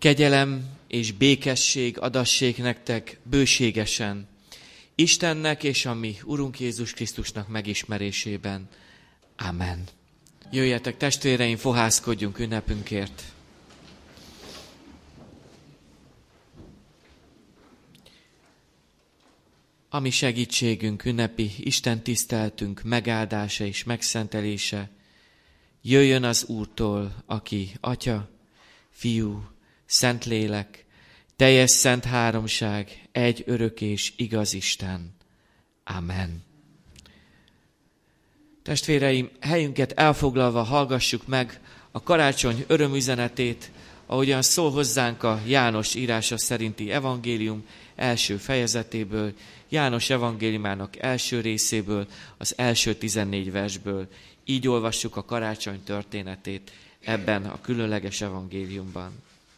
Kegyelem és békesség adassék nektek bőségesen Istennek és a mi Urunk Jézus Krisztusnak megismerésében. Amen. Jöjjetek testvéreim, fohászkodjunk ünnepünkért. A mi segítségünk, ünnepi Isten tiszteltünk megáldása és megszentelése jöjjön az Úrtól, aki Atya, Fiú, Szentlélek, teljes szent háromság, egy örök és igaz Isten. Amen. Testvéreim, helyünket elfoglalva hallgassuk meg a karácsony örömüzenetét, ahogyan szól hozzánk a János írása szerinti evangélium első fejezetéből, János evangéliumának első részéből, az első 14 versből. Így olvassuk a karácsony történetét ebben a különleges evangéliumban.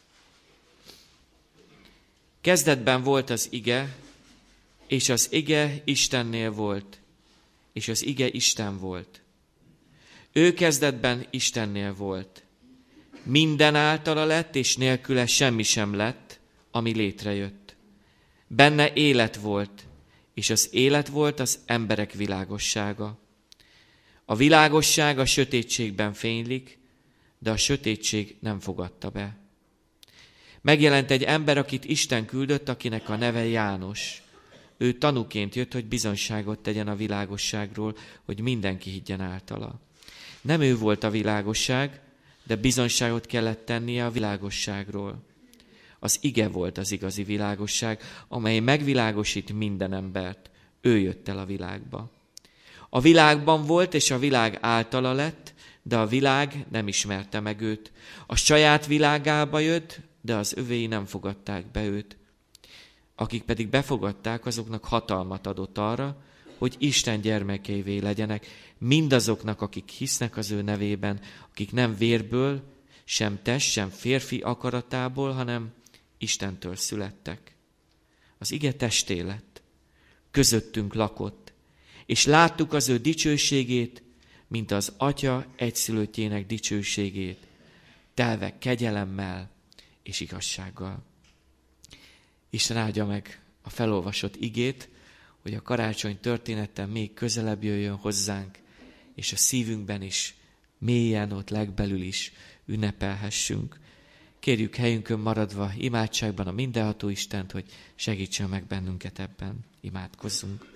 Kezdetben volt az ige, és az ige Istennél volt, és az ige Isten volt. Ő kezdetben Istennél volt. Minden általa lett, és nélküle semmi sem lett, ami létrejött. Benne élet volt, és az élet volt az emberek világossága. A világosság a sötétségben fénylik, de a sötétség nem fogadta be. Megjelent egy ember, akit Isten küldött, akinek a neve János. Ő tanúként jött, hogy bizonyságot tegyen a világosságról, hogy mindenki higgyen általa. Nem ő volt a világosság, de bizonyságot kellett tennie a világosságról. Az ige volt az igazi világosság, amely megvilágosít minden embert. Ő jött el a világba. A világban volt, és a világ általa lett, de a világ nem ismerte meg őt. A saját világába jött, de az övéi nem fogadták be őt. Akik pedig befogadták, azoknak hatalmat adott arra, hogy Isten gyermekeivé legyenek, mindazoknak, akik hisznek az ő nevében, akik nem vérből, sem test, sem férfi akaratából, hanem Istentől születtek. Az ige testé lett, közöttünk lakott, és láttuk az ő dicsőségét, mint az Atya egyszülöttjének dicsőségét, telve kegyelemmel és igazsággal. Isten áldja meg a felolvasott igét, hogy a karácsony története még közelebb jöjjön hozzánk, és a szívünkben is, mélyen ott legbelül is ünnepelhessünk. Kérjük helyünkön maradva imádságban a mindenható Istent, hogy segítsen meg bennünket ebben. Imádkozzunk.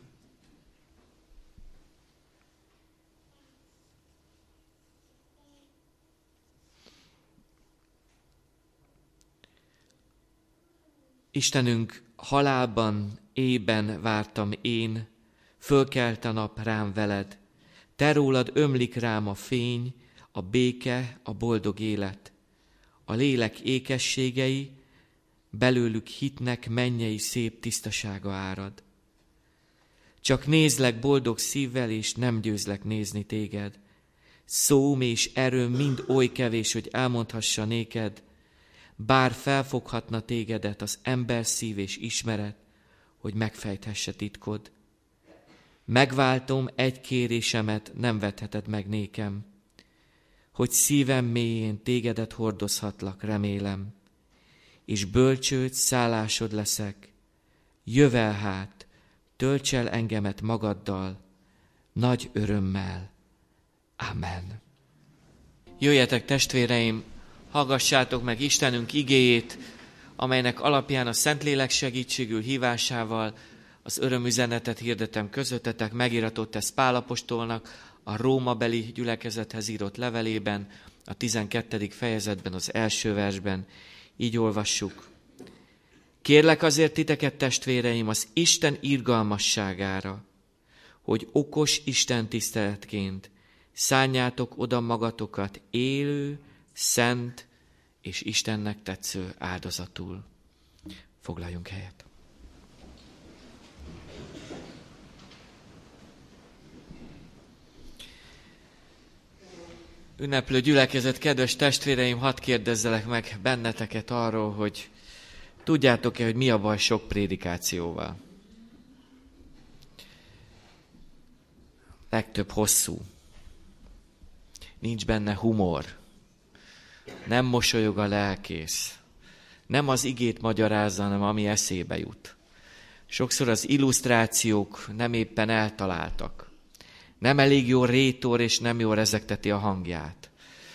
Istenünk, halálban, éjben vártam én, fölkelt a nap rám veled. Te rólad ömlik rám a fény, a béke, a boldog élet. A lélek ékességei, belőlük hitnek mennyei szép tisztasága árad. Csak nézlek boldog szívvel, és nem győzlek nézni téged. Szóm és erőm mind oly kevés, hogy elmondhassa néked, bár felfoghatna tégedet az ember szív és ismeret, hogy megfejthesse titkod. Megváltom egy kérésemet, nem vetheted meg nékem, hogy szívem mélyén tégedet hordozhatlak, remélem, és bölcsőd, szállásod leszek. Jövel hát, tölts el engemet magaddal, nagy örömmel. Amen. Jöjjetek, testvéreim, hallgassátok meg Istenünk igéjét, amelynek alapján a Szentlélek segítségül hívásával az örömüzenetet hirdetem közöttetek, megíratott ez Pál apostolnak a rómabeli gyülekezethez írott levelében, a 12. fejezetben, az első versben. Így olvassuk. Kérlek azért titeket, testvéreim, az Isten irgalmasságára, hogy okos Isten tiszteletként szánjátok oda magatokat élő, szent és Istennek tetsző áldozatul. Foglaljunk helyet. Ünneplő gyülekezet, kedves testvéreim, hadd kérdezzelek meg benneteket arról, hogy tudjátok-e, hogy mi a baj sok prédikációval? Legtöbb hosszú. Nincs benne humor. Nem mosolyog a lelkész. Nem az igét magyarázza, hanem ami eszébe jut. Sokszor az illusztrációk nem éppen eltaláltak. Nem elég jó rétor, és nem jól rezekteti a hangját.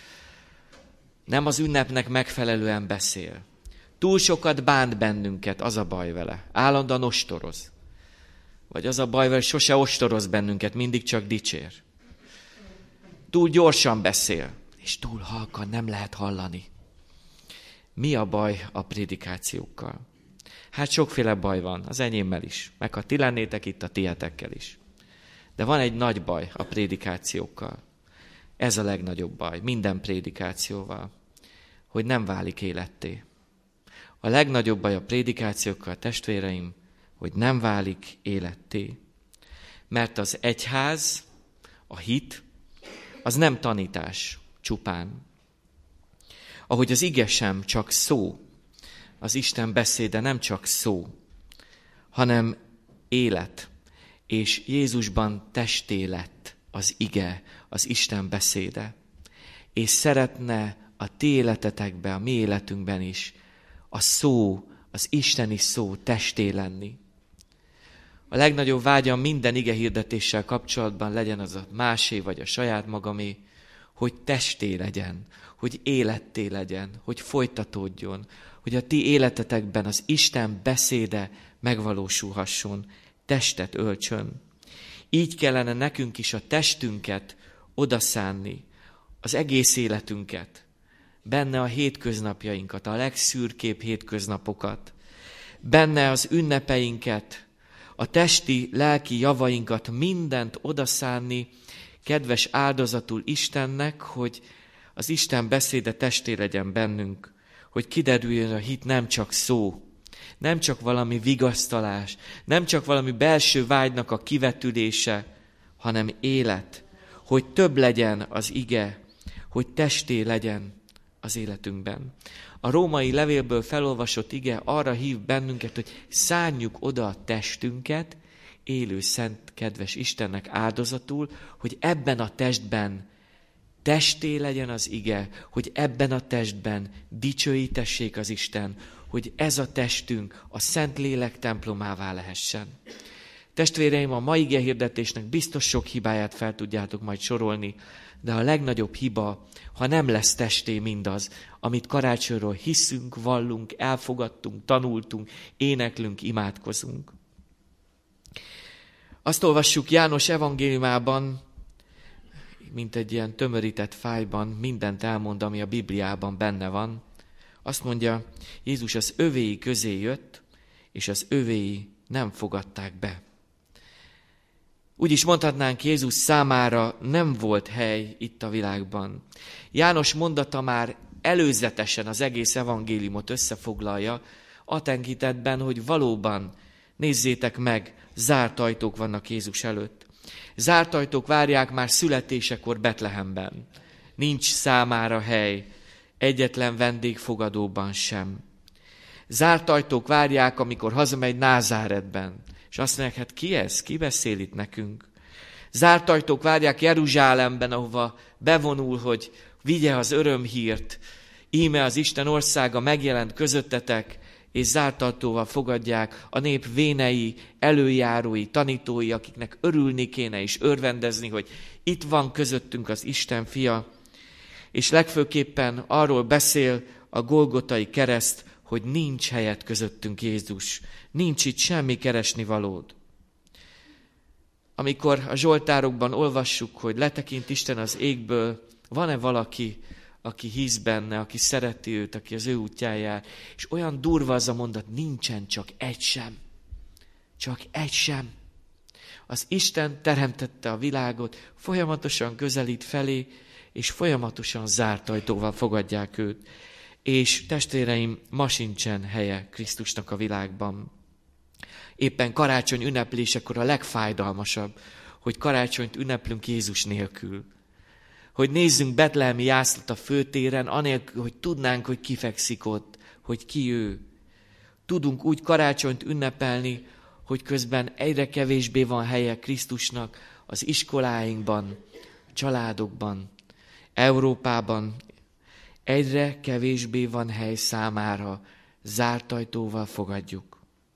Nem az ünnepnek megfelelően beszél. Túl sokat bánt bennünket, az a baj vele. Állandóan ostoroz. Vagy az a baj vele, sose ostoroz bennünket, mindig csak dicsér. Túl gyorsan beszél, és túl halkan nem lehet hallani. Mi a baj a prédikációkkal? Hát sokféle baj van, az enyémmel is. Meg ha ti lennétek itt, a tietekkel is. De van egy nagy baj a prédikációkkal. Ez a legnagyobb baj, minden prédikációval, hogy nem válik életté. A legnagyobb baj a prédikációkkal, testvéreim, hogy nem válik életté. Mert az egyház, a hit, az nem tanítás csupán. Ahogy az ige sem csak szó, az Isten beszéde nem csak szó, hanem élet, és Jézusban testé lett az ige, az Isten beszéde. És szeretne a ti életetekben, a mi életünkben is a szó, az isteni szó testé lenni. A legnagyobb vágyam minden ige hirdetéssel kapcsolatban, legyen az a másé vagy a saját magamé, hogy testé legyen, hogy életté legyen, hogy folytatódjon, hogy a ti életetekben az Isten beszéde megvalósulhasson, testet öltsön. Így kellene nekünk is a testünket odaszánni, az egész életünket, benne a hétköznapjainkat, a legszürkébb hétköznapokat, benne az ünnepeinket, a testi, lelki javainkat, mindent odaszánni, kedves áldozatul Istennek, hogy az Isten beszéde testé legyen bennünk, hogy kiderüljön a hit nem csak szó, nem csak valami vigasztalás, nem csak valami belső vágynak a kivetülése, hanem élet, hogy több legyen az ige, hogy testé legyen az életünkben. A római levélből felolvasott ige arra hív bennünket, hogy szánjuk oda a testünket, élő, szent, kedves Istennek áldozatul, hogy ebben a testben testé legyen az ige, hogy ebben a testben dicsőítessék az Isten, hogy ez a testünk a Szent Lélek templomává lehessen. Testvéreim, a mai igehirdetésnek biztos sok hibáját fel tudjátok majd sorolni, de a legnagyobb hiba, ha nem lesz testé mindaz, amit karácsonyról hiszünk, vallunk, elfogadtunk, tanultunk, éneklünk, imádkozunk. Azt olvassuk János evangéliumában, mint egy ilyen tömörített fájban, mindent elmond, ami a Bibliában benne van. Azt mondja, Jézus az övéi közé jött, és az övéi nem fogadták be. Úgy is mondhatnánk, Jézus számára nem volt hely itt a világban. János mondata már előzetesen az egész evangéliumot összefoglalja, a tekintetben, hogy valóban, nézzétek meg, zárt ajtók vannak Jézus előtt. Zárt ajtók várják már születésekor Betlehemben. Nincs számára hely, egyetlen vendégfogadóban sem. Zárt ajtók várják, amikor hazamegy Názáretben. És azt mondják, hát ki ez? Ki beszél itt nekünk? Zárt ajtók várják Jeruzsálemben, ahova bevonul, hogy vigye az örömhírt. Íme az Isten országa megjelent közöttetek, és zárt ajtóval fogadják a nép vénei, előjárói, tanítói, akiknek örülni kéne és örvendezni, hogy itt van közöttünk az Isten fia. És legfőképpen arról beszél a Golgotai kereszt, hogy nincs helyet közöttünk, Jézus. Nincs itt semmi keresnivalód. Amikor a zsoltárokban olvassuk, hogy letekint Isten az égből, van-e valaki, aki hisz benne, aki szereti őt, aki az ő útján jár, és olyan durva az a mondat, nincsen csak egy sem. Csak egy sem. Az Isten teremtette a világot, folyamatosan közelít felé, és folyamatosan zárt ajtóval fogadják őt. És testvéreim, ma sincsen helye Krisztusnak a világban. Éppen karácsony ünneplésekor a legfájdalmasabb, hogy karácsonyt ünneplünk Jézus nélkül. Hogy nézzünk betlehemi jászlót a főtéren, anélkül, hogy tudnánk, hogy ki fekszik ott, hogy ki ő. Tudunk úgy karácsonyt ünnepelni, hogy közben egyre kevésbé van helye Krisztusnak az iskoláinkban, családokban, Európában. Egyre kevésbé van hely számára, zárt ajtóval fogadjuk.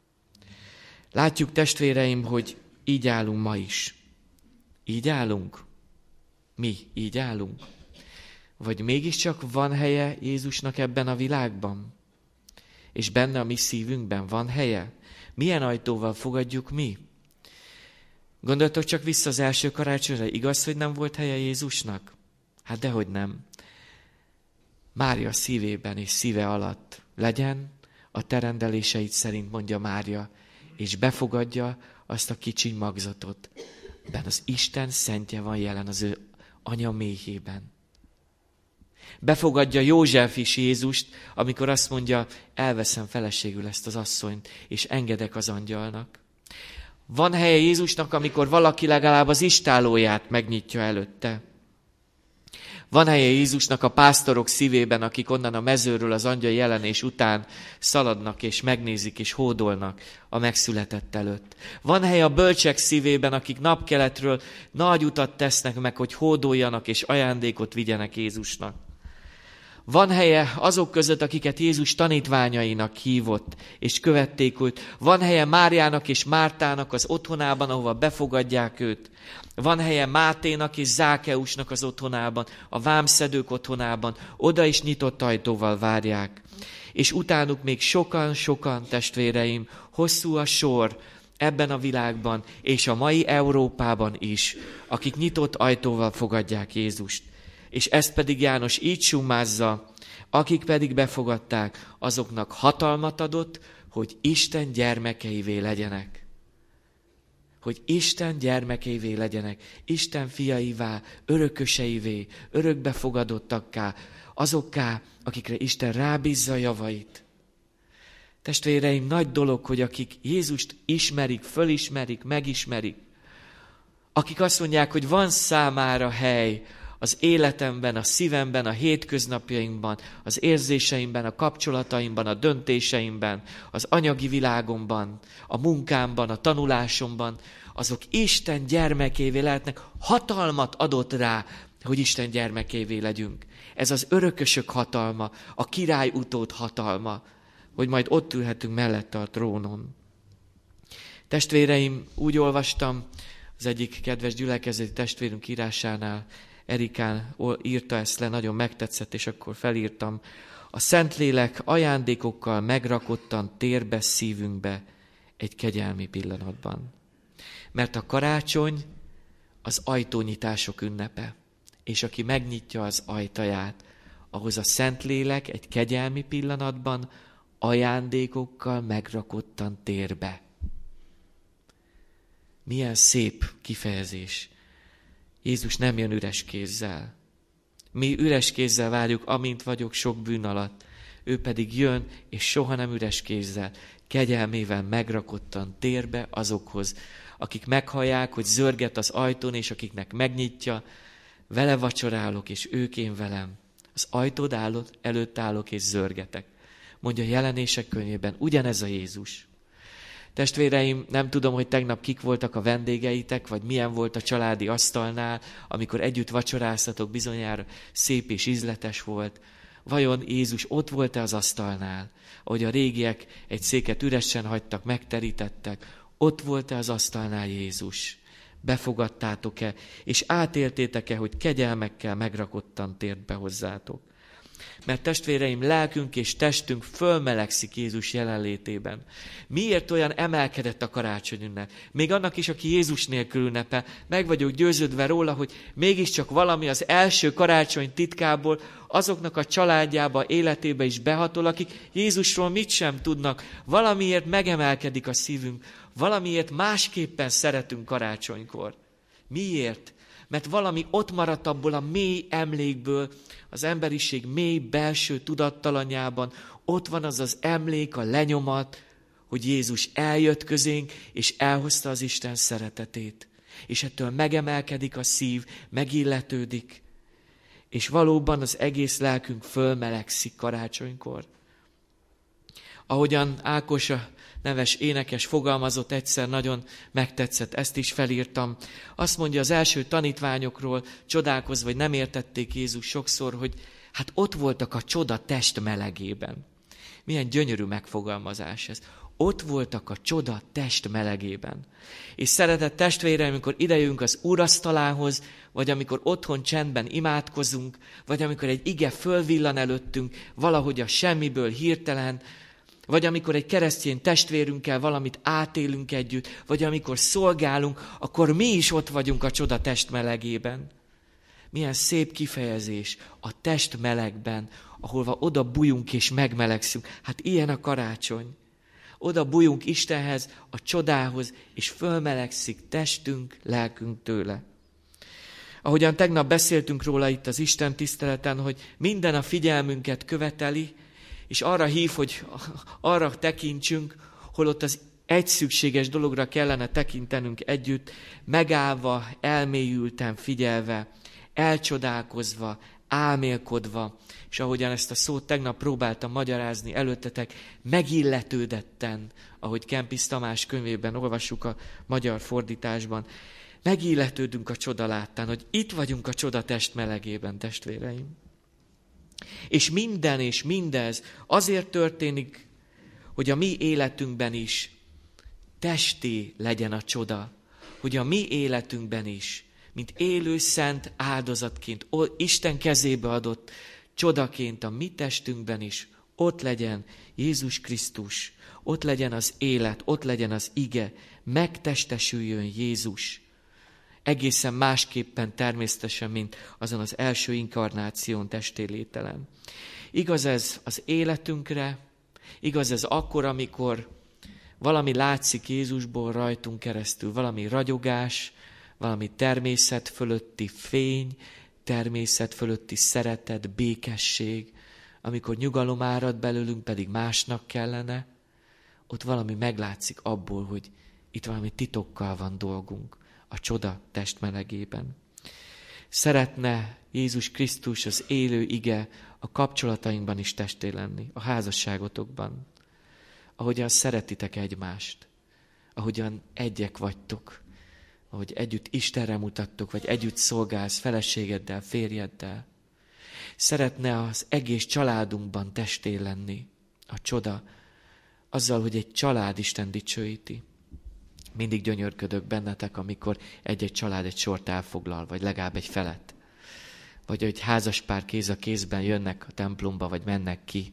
Látjuk, testvéreim, hogy így állunk ma is. Így állunk? Mi így állunk? Vagy mégiscsak van helye Jézusnak ebben a világban? És benne a mi szívünkben van helye? Milyen ajtóval fogadjuk mi? Gondoltok csak vissza az első karácsonyra, igaz, hogy nem volt helye Jézusnak? Hát dehogy nem. Mária szívében és szíve alatt legyen a te rendeléseid szerint, mondja Mária, és befogadja azt a kicsi magzatot. Ben az Isten szentje van jelen az ő anya méhében. Befogadja József is Jézust, amikor azt mondja, elveszem feleségül ezt az asszonyt, és engedek az angyalnak. Van helye Jézusnak, amikor valaki legalább az istállóját megnyitja előtte. Van helye Jézusnak a pásztorok szívében, akik onnan a mezőről az angyal jelenés után szaladnak és megnézik és hódolnak a megszületett előtt. Van helye a bölcsek szívében, akik napkeletről nagy utat tesznek meg, hogy hódoljanak és ajándékot vigyenek Jézusnak. Van helye azok között, akiket Jézus tanítványainak hívott, és követték őt. Van helye Máriának és Mártának az otthonában, ahova befogadják őt. Van helye Máténak és Zákeusnak az otthonában, a vámszedők otthonában. Oda is nyitott ajtóval várják. És utánuk még sokan, testvéreim, hosszú a sor ebben a világban, és a mai Európában is, akik nyitott ajtóval fogadják Jézust. És ezt pedig János így summázza, akik pedig befogadták, azoknak hatalmat adott, hogy Isten gyermekeivé legyenek. Hogy Isten gyermekeivé legyenek, Isten fiaivá, örököseivé, örökbefogadottakká, azokká, akikre Isten rábízza a javait. Testvéreim, nagy dolog, hogy akik Jézust ismerik, fölismerik, megismerik, akik azt mondják, hogy van számára hely az életemben, a szívemben, a hétköznapjainkban, az érzéseimben, a kapcsolataimban, a döntéseimben, az anyagi világomban, a munkámban, a tanulásomban, azok Isten gyermekévé lehetnek, hatalmat adott rá, hogy Isten gyermekévé legyünk. Ez az örökösök hatalma, a király utód hatalma, hogy majd ott ülhetünk mellette a trónon. Testvéreim, úgy olvastam az egyik kedves gyülekezeti testvérünk írásánál, Erikán írta ezt le, nagyon megtetszett, és akkor felírtam. A Szentlélek ajándékokkal megrakottan tér be szívünkbe egy kegyelmi pillanatban. Mert a karácsony az ajtónyitások ünnepe, és aki megnyitja az ajtaját, ahhoz a Szentlélek egy kegyelmi pillanatban ajándékokkal megrakottan tér be. Milyen szép kifejezés. Jézus nem jön üres kézzel. Mi üres kézzel várjuk, amint vagyok sok bűn alatt. Ő pedig jön, és soha nem üres kézzel, kegyelmével megrakottan tér be azokhoz, akik meghallják, hogy zörget az ajtón, és akiknek megnyitja, vele vacsorálok, és ők én velem. Az ajtód előtt állok, és zörgetek. Mondja a Jelenések könyvében, ugyanez a Jézus. Testvéreim, nem tudom, hogy tegnap kik voltak a vendégeitek, vagy milyen volt a családi asztalnál, amikor együtt vacsoráztatok, bizonyára szép és ízletes volt. Vajon Jézus ott volt-e az asztalnál? Ahogy a régiek egy széket üresen hagytak, megterítettek, ott volt-e az asztalnál Jézus? Befogadtátok-e, és átéltétek-e, hogy kegyelmekkel megrakottan tért be hozzátok? Mert testvéreim, lelkünk és testünk fölmelegszik Jézus jelenlétében. Miért olyan emelkedett a karácsony ünnep? Még annak is, aki Jézus nélkül ünnepel, meg vagyok győződve róla, hogy mégiscsak valami az első karácsony titkából azoknak a családjába, életébe is behatol, akik Jézusról mit sem tudnak. Valamiért megemelkedik a szívünk, valamiért másképpen szeretünk karácsonykor. Miért? Mert valami ott maradt abból a mély emlékből, az emberiség mély belső tudattalanjában, ott van az az emlék, a lenyomat, hogy Jézus eljött közénk, és elhozta az Isten szeretetét. És ettől megemelkedik a szív, megilletődik, és valóban az egész lelkünk fölmelegszik karácsonykor. Ahogyan Ákos a neves énekes fogalmazott egyszer, nagyon megtetszett, ezt is felírtam. Azt mondja az első tanítványokról, csodálkozva, hogy nem értették Jézus sokszor, hogy hát ott voltak a csoda test melegében. Milyen gyönyörű megfogalmazás ez. Ott voltak a csoda test melegében. És szeretett testvéreim, amikor idejövünk az úrasztalához, vagy amikor otthon csendben imádkozunk, vagy amikor egy ige fölvillan előttünk, valahogy a semmiből hirtelen, vagy amikor egy keresztény testvérünkkel valamit átélünk együtt, vagy amikor szolgálunk, akkor mi is ott vagyunk a csoda test melegében. Milyen szép kifejezés a test melegben, ahol oda bújunk és megmelegszünk. Hát ilyen a karácsony. Oda bújunk Istenhez, a csodához, és fölmelegszik testünk, lelkünk tőle. Ahogyan tegnap beszéltünk róla itt az Isten tiszteleten, hogy minden a figyelmünket követeli, és arra hív, hogy arra tekintsünk, holott az egy szükséges dologra kellene tekintenünk együtt, megállva, elmélyülten figyelve, elcsodálkozva, álmélkodva, és ahogyan ezt a szót tegnap próbáltam magyarázni előttetek, megilletődetten, ahogy Kempis Tamás könyvében olvassuk a magyar fordításban, megilletődünk a csoda láttán, hogy itt vagyunk a csoda test melegében, testvéreim. És minden és mindez azért történik, hogy a mi életünkben is testé legyen a csoda, hogy a mi életünkben is, mint élő szent áldozatként, Isten kezébe adott csodaként a mi testünkben is ott legyen Jézus Krisztus, ott legyen az élet, ott legyen az ige, megtestesüljön Jézus. Egészen másképpen természetesen, mint azon az első inkarnáción testélételen. Igaz ez az életünkre, igaz ez akkor, amikor valami látszik Jézusból rajtunk keresztül, valami ragyogás, valami természet fölötti fény, természet fölötti szeretet, békesség, amikor nyugalom árad belőlünk, pedig másnak kellene, ott valami meglátszik abból, hogy itt valami titokkal van dolgunk a csoda test melegében. Szeretne Jézus Krisztus, az élő ige a kapcsolatainkban is testé lenni, a házasságotokban, ahogyan szeretitek egymást, ahogyan egyek vagytok, ahogy együtt Istenre mutattok, vagy együtt szolgálsz feleségeddel, férjeddel. Szeretne az egész családunkban testé lenni a csoda, azzal, hogy egy család Isten dicsőíti. Mindig gyönyörködök bennetek, amikor egy-egy család egy sort elfoglal, vagy legalább egy felet. Vagy hogy házaspár kéz a kézben jönnek a templomba, vagy mennek ki.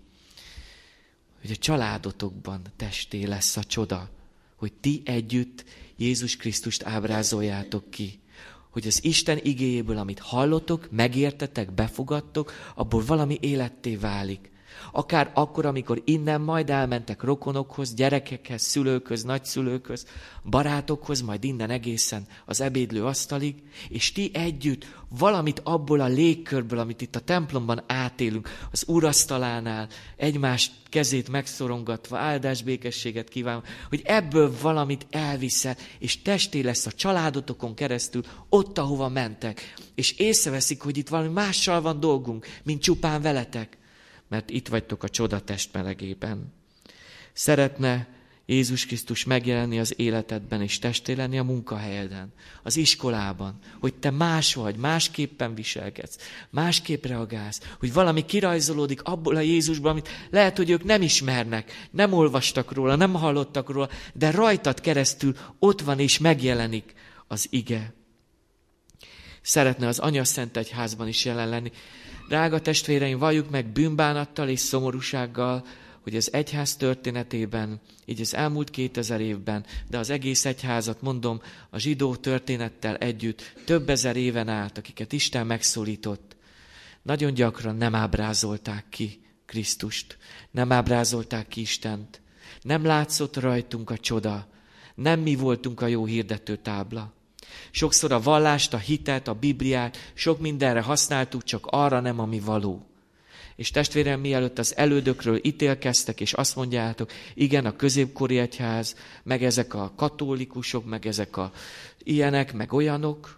Hogy a családotokban testé lesz a csoda, hogy ti együtt Jézus Krisztust ábrázoljátok ki. Hogy az Isten igéjéből, amit hallotok, megértetek, befogadtok, abból valami életté válik. Akár akkor, amikor innen majd elmentek rokonokhoz, gyerekekhez, szülőkhöz, nagyszülőkhöz, barátokhoz, majd innen egészen az ebédlő asztalig, és ti együtt valamit abból a légkörből, amit itt a templomban átélünk, az úrasztalánál, egymás kezét megszorongatva, áldás, békességet kívánva, hogy ebből valamit elviszel, és testé lesz a családotokon keresztül ott, ahova mentek, és észreveszik, hogy itt valami mással van dolgunk, mint csupán veletek. Mert itt vagytok a csoda test melegében. Szeretne Jézus Krisztus megjelenni az életedben, és testé lenni a munkahelyeden, az iskolában, hogy te más vagy, másképpen viselkedsz, másképp reagálsz, hogy valami kirajzolódik abból a Jézusból, amit lehet, hogy ők nem ismernek, nem olvastak róla, nem hallottak róla, de rajtad keresztül ott van és megjelenik az ige. Szeretne az Anyaszent Egyházban is jelen lenni. Drága testvéreim, valljuk meg bűnbánattal és szomorúsággal, hogy az egyház történetében, így az elmúlt 2000 évben, de az egész egyházat mondom, a zsidó történettel együtt több ezer éven át, akiket Isten megszólított, nagyon gyakran nem ábrázolták ki Krisztust, nem ábrázolták ki Istent, nem látszott rajtunk a csoda, nem mi voltunk a jó hirdető tábla. Sokszor a vallást, a hitet, a Bibliát sok mindenre használtuk, csak arra nem, ami való. És testvérem, mielőtt az elődökről ítélkeztek, és azt mondjátok, igen, a középkori egyház, meg ezek a katolikusok, meg ezek a ilyenek, meg olyanok,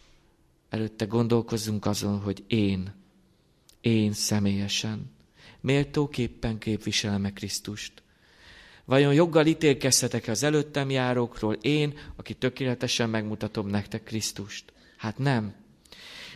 előtte gondolkozzunk azon, hogy én személyesen méltóképpen képviselem-e Krisztust. Vajon joggal ítélkezhetek az előttem járókról, én, aki tökéletesen megmutatom nektek Krisztust? Hát nem.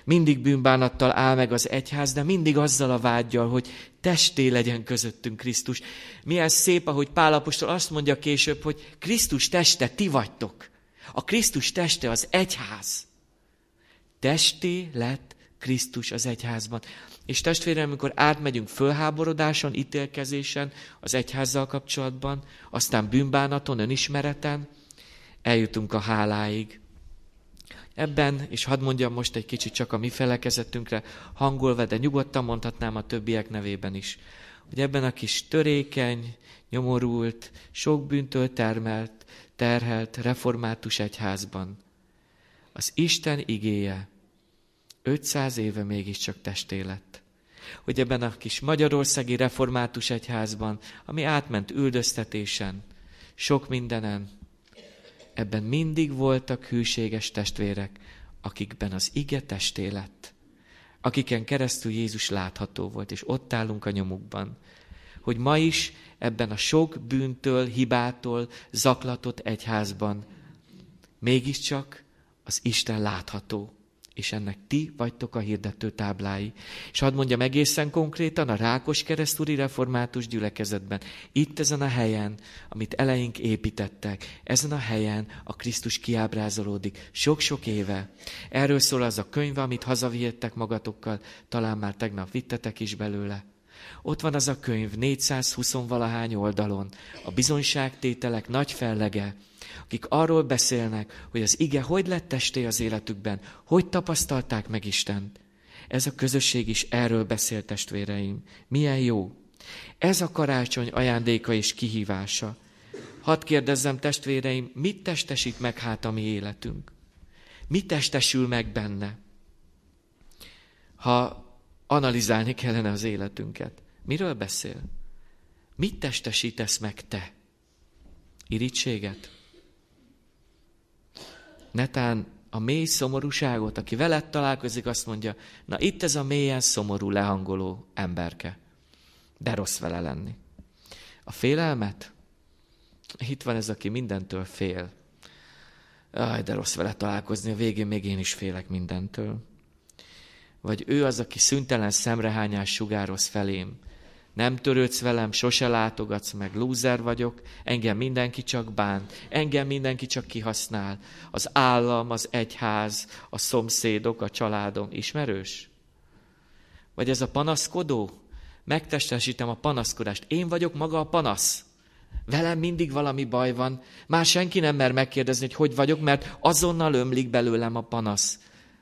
Mindig bűnbánattal áll meg az egyház, de mindig azzal a vággyal, hogy testé legyen közöttünk Krisztus. Milyen szép, ahogy Pál apostol azt mondja később, hogy Krisztus teste ti vagytok. A Krisztus teste az egyház. Testé lett Krisztus az egyházban. És testvérem, amikor átmegyünk fölháborodáson, ítélkezésen, az egyházzal kapcsolatban, aztán bűnbánaton, önismereten, eljutunk a háláig. Ebben, és hadd mondjam most egy kicsit csak a mi felekezetünkre hangolva, de nyugodtan mondhatnám a többiek nevében is, hogy ebben a kis törékeny, nyomorult, sok bűntől terhelt református egyházban az Isten igéje 500 éve mégiscsak testé lett. Hogy ebben a kis magyarországi református egyházban, ami átment üldöztetésen, sok mindenen, ebben mindig voltak hűséges testvérek, akikben az ige testé lett. Akiken keresztül Jézus látható volt, és ott állunk a nyomukban. Hogy ma is ebben a sok bűntől, hibától zaklatott egyházban mégiscsak az Isten látható. És ennek ti vagytok a hirdető táblái. És hadd mondjam egészen konkrétan, a Rákoskeresztúri református gyülekezetben, itt ezen a helyen, amit eleink építettek, ezen a helyen a Krisztus kiábrázolódik sok-sok éve. Erről szól az a könyv, amit hazavihettek magatokkal, talán már tegnap vittetek is belőle. Ott van az a könyv 420-valahány oldalon, a bizonyságtételek nagy fellege, akik arról beszélnek, hogy az ige hogy lett testé az életükben, hogy tapasztalták meg Istent. Ez a közösség is erről beszél, testvéreim. Milyen jó. Ez a karácsony ajándéka és kihívása. Hadd kérdezzem, testvéreim, mit testesít meg hát a mi életünk? Mit testesül meg benne? Ha analizálni kellene az életünket, miről beszél? Mit testesítesz meg te? Irítséget? Netán a mély szomorúságot, aki veled találkozik, azt mondja, na itt ez a mélyen szomorú, lehangoló emberke. De rossz vele lenni. A félelmet? Itt van ez, aki mindentől fél. De rossz vele találkozni, a végén még én is félek mindentől. Vagy ő az, aki szüntelen szemrehányás sugároz felém. Nem törődsz velem, sose látogatsz meg, lúzer vagyok, engem mindenki csak bánt, engem mindenki csak kihasznál. Az állam, az egyház, a szomszédok, a családom. Ismerős? Vagy ez a panaszkodó? Megtestesítem a panaszkodást. Én vagyok maga a panasz. Velem mindig valami baj van. Már senki nem mer megkérdezni, hogy vagyok, mert azonnal ömlik belőlem a panasz.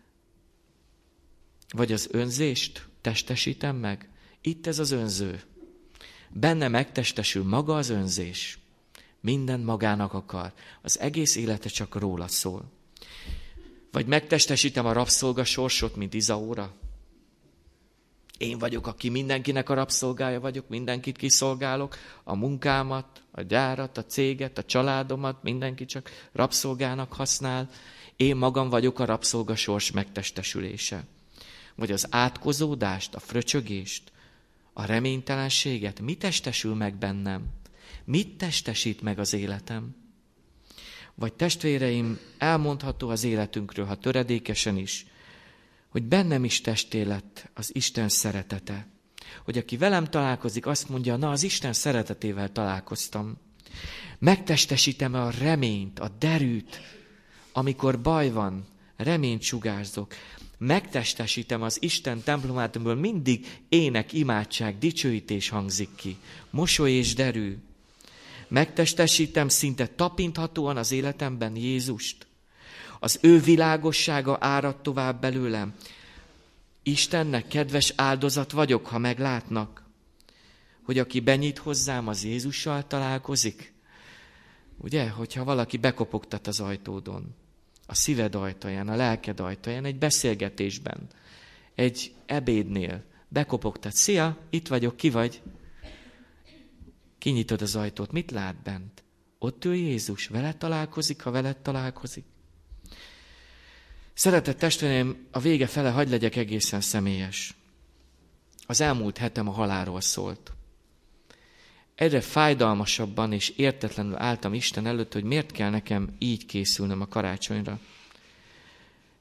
Vagy az önzést testesítem meg? Itt ez az önző. Benne megtestesül maga az önzés. Minden magának akar. Az egész élete csak róla szól. Vagy megtestesítem a rabszolga sorsot, mint Izaóra. Én vagyok, aki mindenkinek a rabszolgája vagyok, mindenkit kiszolgálok, a munkámat, a gyárat, a céget, a családomat, mindenki csak rabszolgának használ. Én magam vagyok a rabszolga sors megtestesülése. Vagy az átkozódást, a fröcsögést, a reménytelenséget, mi testesül meg bennem? Mit testesít meg az életem? Vagy testvéreim, elmondható az életünkről, ha töredékesen is, hogy bennem is testé lett az Isten szeretete. Hogy aki velem találkozik, azt mondja, na az Isten szeretetével találkoztam. Megtestesítem a reményt, a derűt, amikor baj van, reményt sugárzok. Megtestesítem az Isten templomátumból, mindig ének, imádság, dicsőítés hangzik ki. Mosoly és derű. Megtestesítem szinte tapinthatóan az életemben Jézust. Az ő világossága árad tovább belőlem. Istennek kedves áldozat vagyok, ha meglátnak. Hogy aki benyit hozzám, az Jézussal találkozik. Ugye, hogyha valaki bekopogtat az ajtódon, a szíved ajtaján, a lelked ajtaján, egy beszélgetésben, egy ebédnél bekopogtat. Szia, itt vagyok, ki vagy? Kinyitod az ajtót, mit lát bent? Ott ül Jézus, veled találkozik, ha veled találkozik. Szeretett testvéreim, a vége fele hadd legyek egészen személyes. Az elmúlt hetem a halálról szólt. Egyre fájdalmasabban és értetlenül álltam Isten előtt, hogy miért kell nekem így készülnöm a karácsonyra.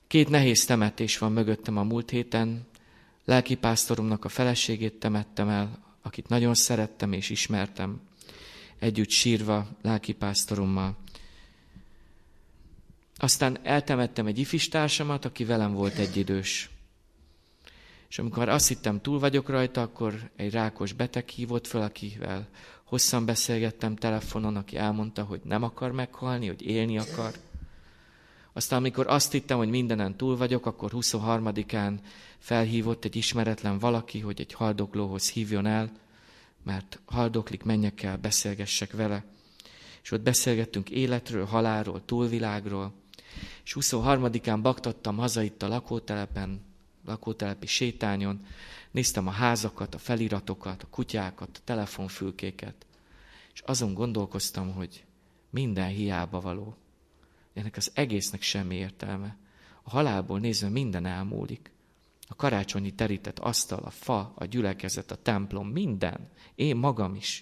2 nehéz temetés van mögöttem a múlt héten. Lelkipásztoromnak a feleségét temettem el, akit nagyon szerettem és ismertem, együtt sírva lelkipásztorommal. Aztán eltemettem egy ifistársamat, aki velem volt egyidős. És amikor azt hittem, túl vagyok rajta, akkor egy rákos beteg hívott föl, akivel hosszan beszélgettem telefonon, aki elmondta, hogy nem akar meghalni, hogy élni akar. Aztán amikor azt hittem, hogy mindenen túl vagyok, akkor 23-án felhívott egy ismeretlen valaki, hogy egy haldoklóhoz hívjon el, mert haldoklik, menjek el, beszélgessek vele. És ott beszélgettünk életről, halálról, túlvilágról. És 23-án baktattam haza itt a lakótelepi sétányon, néztem a házakat, a feliratokat, a kutyákat, a telefonfülkéket, és azon gondolkoztam, hogy minden hiába való. Ennek az egésznek semmi értelme. A halálból nézve minden elmúlik. A karácsonyi terített asztal, a fa, a gyülekezet, a templom, minden. Én magam is.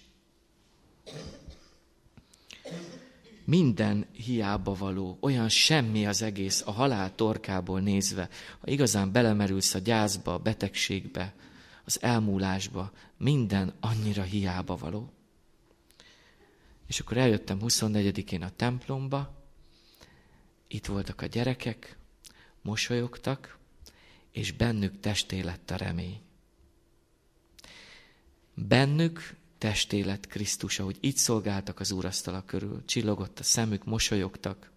Minden hiába való, olyan semmi az egész a halál torkából nézve. Ha igazán belemerülsz a gyászba, a betegségbe, az elmúlásba, minden annyira hiába való. És akkor eljöttem 24-én a templomba, itt voltak a gyerekek, mosolyogtak, és bennük testé lett a remény. Bennük testé lett Krisztus, ahogy itt szolgáltak az úrasztala körül, csillogott a szemük, mosolyogtak,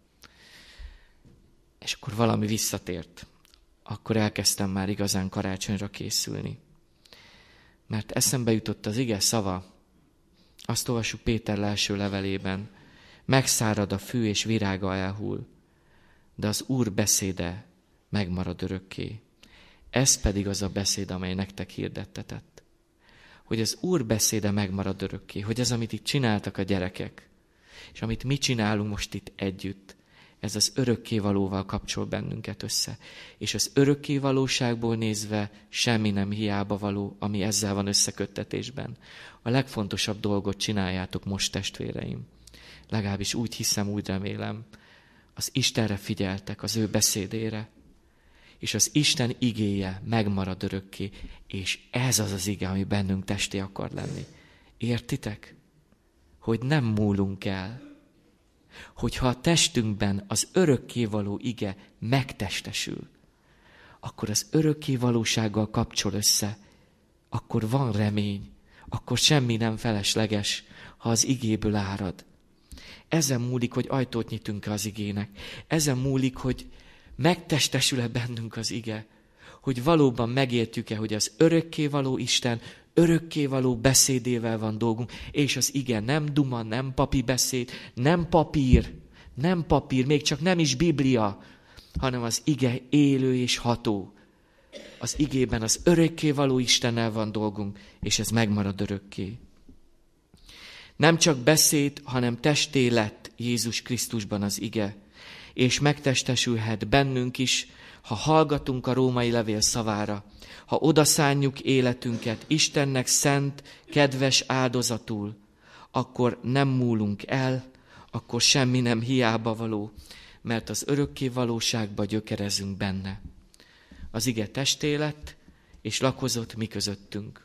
és akkor valami visszatért. Akkor elkezdtem már igazán karácsonyra készülni. Mert eszembe jutott az ige szava, azt olvassuk Péter első levelében, megszárad a fű és virága elhull, de az Úr beszéde megmarad örökké. Ez pedig az a beszéd, amely nektek hirdettetett. Hogy az Úr beszéde megmarad örökké, hogy az, amit itt csináltak a gyerekek, és amit mi csinálunk most itt együtt, ez az örökkévalóval kapcsol bennünket össze. És az örökkévalóságból nézve semmi nem hiába való, ami ezzel van összeköttetésben. A legfontosabb dolgot csináljátok most, testvéreim. Legalábbis úgy hiszem, úgy remélem. Az Istenre figyeltek, az ő beszédére, és az Isten igéje megmarad örökké, és ez az az ige, ami bennünk testé akar lenni. Értitek? Hogy nem múlunk el. Hogyha a testünkben az örökkévaló ige megtestesül, akkor az örökkévalósággal kapcsol össze, akkor van remény, akkor semmi nem felesleges, ha az igéből árad. Ezen múlik, hogy ajtót nyitunk az igének. Ezen múlik, hogy megtestesül-e bennünk az ige, hogy valóban megértjük-e, hogy az örökkévaló Isten örökkévaló beszédével van dolgunk, és az ige nem duma, nem papi beszéd, nem papír, még csak nem is Biblia, hanem az ige élő és ható. Az igében az örökkévaló Istennel van dolgunk, és ez megmarad örökké. Nem csak beszéd, hanem testé lett Jézus Krisztusban az ige, és megtestesülhet bennünk is, ha hallgatunk a római levél szavára, ha odaszánjuk életünket Istennek szent, kedves áldozatul, akkor nem múlunk el, akkor semmi nem hiába való, mert az örökké valóságba gyökerezünk benne. Az ige testé lett, és lakozott mi közöttünk.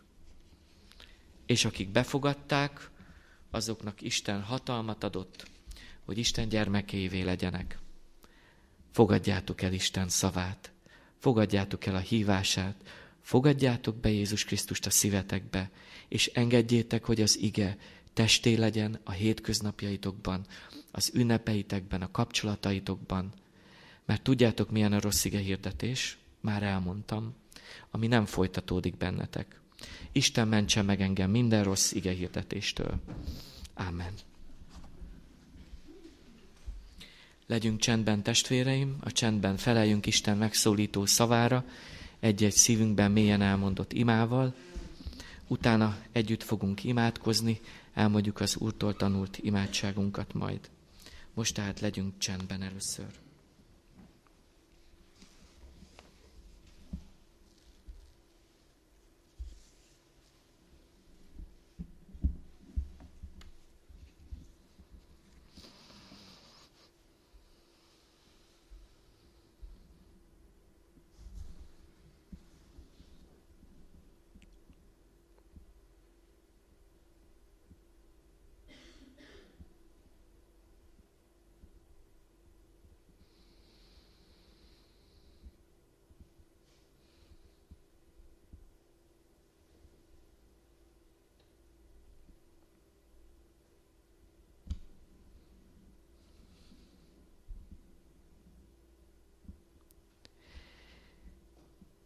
És akik befogadták, azoknak Isten hatalmat adott, hogy Isten gyermekévé legyenek. Fogadjátok el Isten szavát, fogadjátok el a hívását, fogadjátok be Jézus Krisztust a szívetekbe, és engedjétek, hogy az ige testé legyen a hétköznapjaitokban, az ünnepeitekben, a kapcsolataitokban. Mert tudjátok, milyen a rossz ige hirdetés? Már elmondtam, ami nem folytatódik bennetek. Isten mentsen meg engem minden rossz ige hirdetéstől. Ámen. Legyünk csendben, testvéreim, a csendben feleljünk Isten megszólító szavára, egy-egy szívünkben mélyen elmondott imával, utána együtt fogunk imádkozni, elmondjuk az Úrtól tanult imádságunkat majd. Most tehát legyünk csendben először.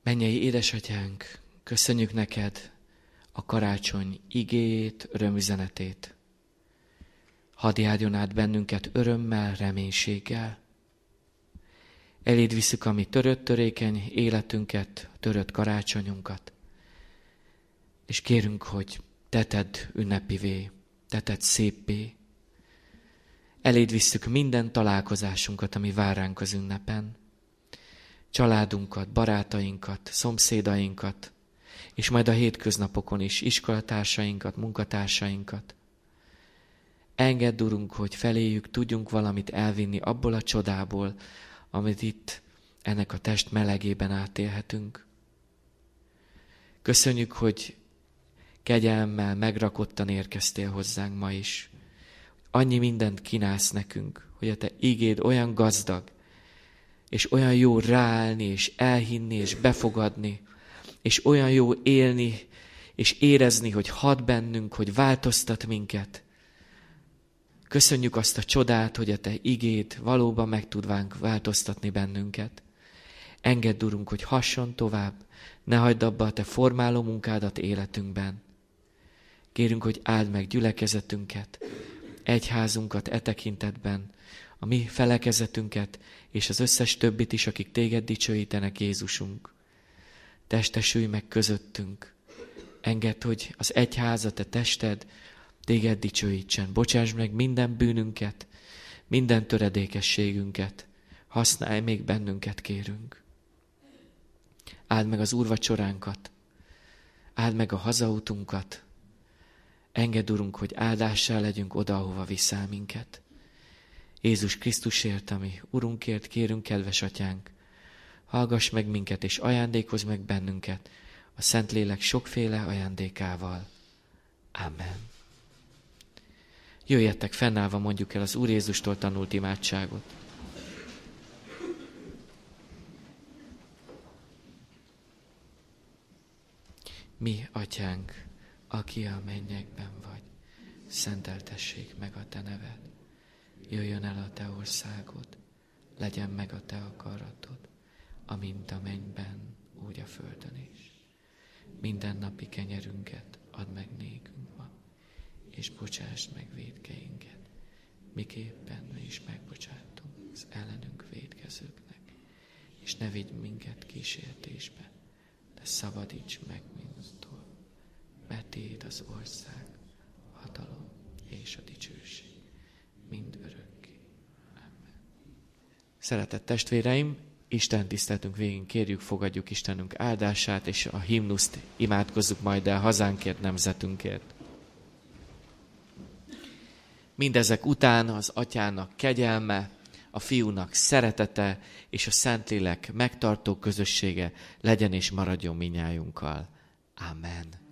Mennyei édesatyánk, köszönjük neked a karácsony igéjét, örömüzenetét. Hadd járjon át bennünket örömmel, reménységgel. Eléd visszük a mi törött, törékeny életünket, törött karácsonyunkat. És kérünk, hogy te tedd ünnepivé, te tedd széppé. Eléd visszük minden találkozásunkat, ami vár ránk az ünnepen. Családunkat, barátainkat, szomszédainkat, és majd a hétköznapokon is iskolatársainkat, munkatársainkat. Engedd, Urunk, hogy feléjük tudjunk valamit elvinni abból a csodából, amit itt ennek a test melegében átélhetünk. Köszönjük, hogy kegyelemmel megrakottan érkeztél hozzánk ma is. Annyi mindent kínálsz nekünk, hogy a te igéd olyan gazdag, és olyan jó ráállni, és elhinni, és befogadni, és olyan jó élni, és érezni, hogy hat bennünk, hogy változtat minket. Köszönjük azt a csodát, hogy a te igéd valóban meg tudvánk változtatni bennünket. Engedd, Urunk, hogy hasson tovább, ne hagyd abba a te formáló munkádat életünkben. Kérünk, hogy áld meg gyülekezetünket, egyházunkat e tekintetben, a mi felekezetünket, és az összes többit is, akik téged dicsőítenek, Jézusunk. Testesülj meg közöttünk. Engedd, hogy az egyház, a te tested téged dicsőítsen. Bocsáss meg minden bűnünket, minden töredékességünket. Használj még bennünket, kérünk. Áld meg az úrvacsoránkat. Áld meg a hazautunkat. Engedd, Urunk, hogy áldássá legyünk oda, ahova viszel minket. Jézus Krisztusért, ami Urunkért kérünk, kedves Atyánk, hallgass meg minket, és ajándékozz meg bennünket a Szentlélek sokféle ajándékával. Amen. Jöjjetek, fennállva mondjuk el az Úr Jézustól tanult imádságot. Mi, Atyánk, aki a mennyekben vagy, szenteltessék meg a te neved. Jöjjön el a te országod, legyen meg a te akaratod, amint a mennyben, úgy a földön is. Minden napi kenyerünket add meg nékünk ma, és bocsásd meg vétkeinket, miképpen mi is megbocsátunk az ellenünk vétkezőknek. És ne vigy minket kísértésbe, de szabadíts meg mindentől, mert tiéd az ország, hatalom és a dicsőség mind örökké. Amen. Szeretett testvéreim, Isten tiszteltünk végén kérjük, fogadjuk Istenünk áldását, és a himnuszt imádkozzuk majd el hazánkért, nemzetünkért. Mindezek után az Atyának kegyelme, a Fiúnak szeretete és a Szentlélek megtartó közössége legyen és maradjon minnyájunkkal. Amen.